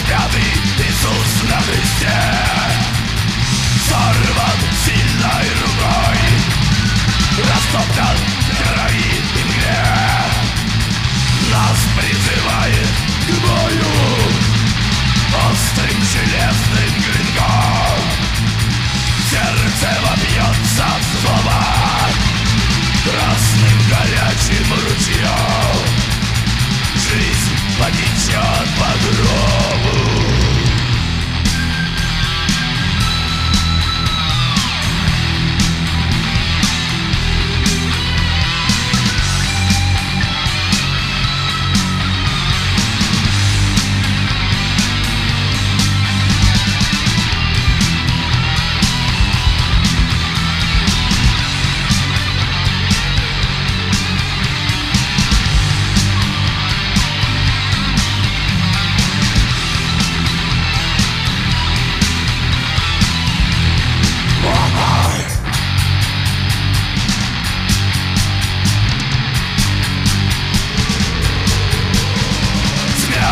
Распятый Иисус на кресте, сорван сильной рукой, растоптан в крови и мгле, нас призывает к бою острым железным клинком. Сердце вопьется в злоба красным горячим ручьем. Жизнь потечет по гробу.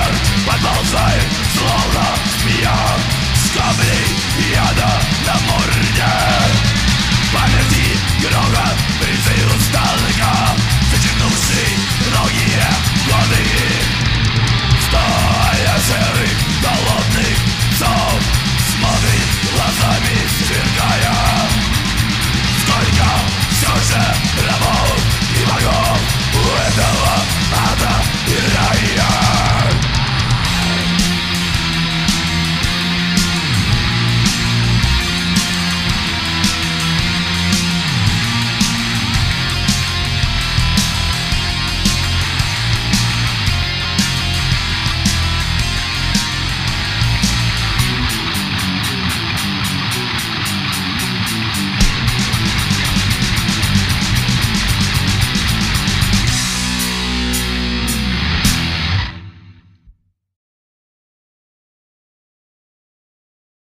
Подползает, словно змея, с каплей яда на море.